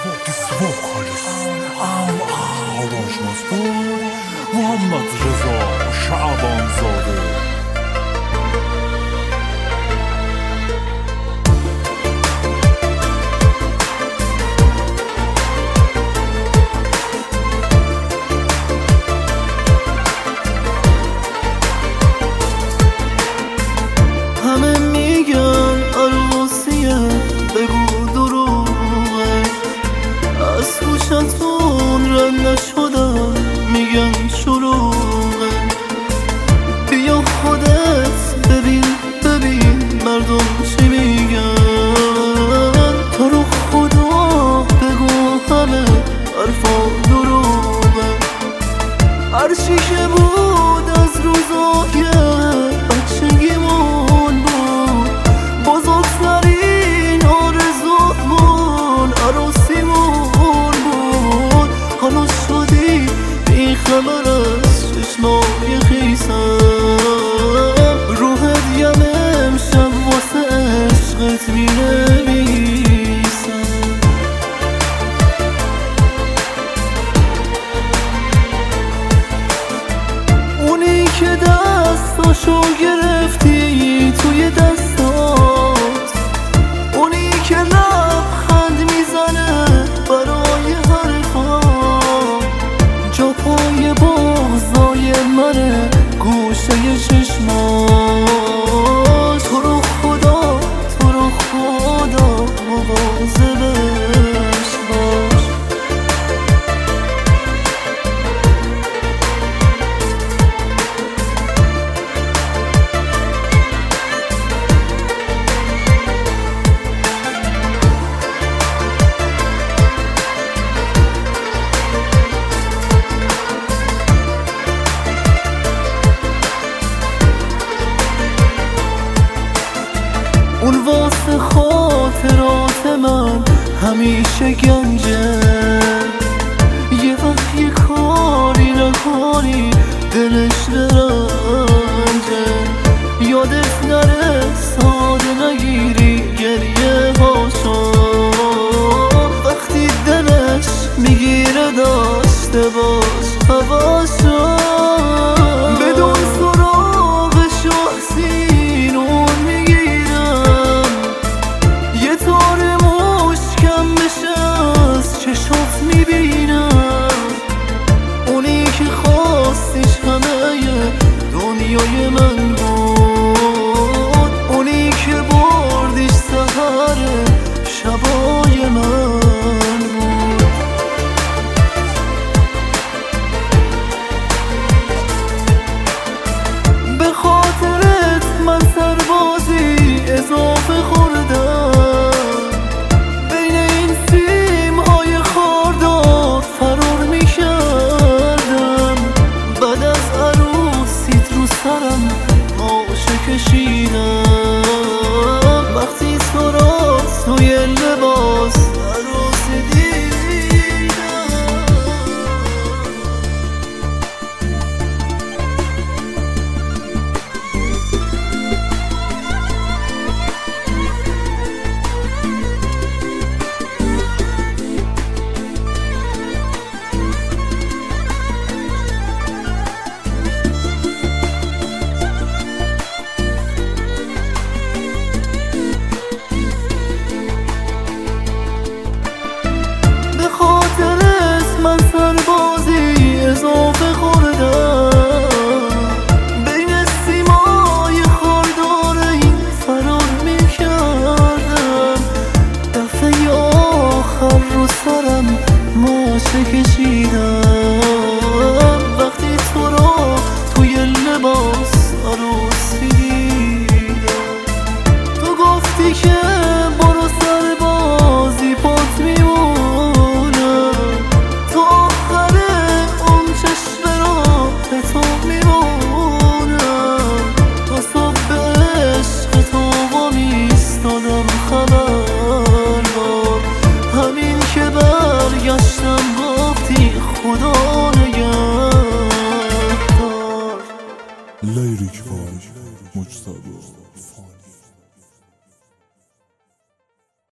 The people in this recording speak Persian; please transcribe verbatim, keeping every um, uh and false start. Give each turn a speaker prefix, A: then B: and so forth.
A: This vocalist ام آرانجمنت بود محمد رضا شعبان زاده.
B: همه میگن عروسیه بگو دروغه، از گوشتون رد نشدن میگن شلوغه. بیا خودت ببین ببین مردم چی میگن، تو رو خدا بگو همه حرفا دروغه. هرچی که بود از روزای بچگیمون بود، بزرگترین آرزومون عروسیمون بود. حالا شدی بی خبر از چشمای خیسم، روحت یم امشب واسه عشقت مینویسم. اونی که دستاشو گرفتی توی دستات، اونی که لبخند میزنه برای حرفا، جا پای بغضای منه گوشه چشماش. تو رو خدا تو رو خدا مواظبش باش. اون واسه خاطرات من همیشه گنجه، یه وقت یه کاری نکنی دلش برنجه. یادت نره ساده نگیری گریه هاشو، وقتی دلش میگیره داشته باش هواشو. بدون سراغش و سینون میگیرم، یه تار مشکم بشه از چشات میبینم. اونی که خواستیش همه دنیای من بود، اونی که بردیش سهر شبای من بود. به خاطرت من سربازی اضافه خوردم، بین این سیمهای خاردار فرار میکردم. بعد از عروسیت رو سرم ماشه کشیدم، وقتی تو را توی لباس عروسی دیدم. من سربازی اضافه خوردم، بین سیمای خاردار این فرار میکردم. دفعه آخر رو سرم ماشه کشیدم، وقتی تو را توی لباس عروسی دیدم. تو گفتی که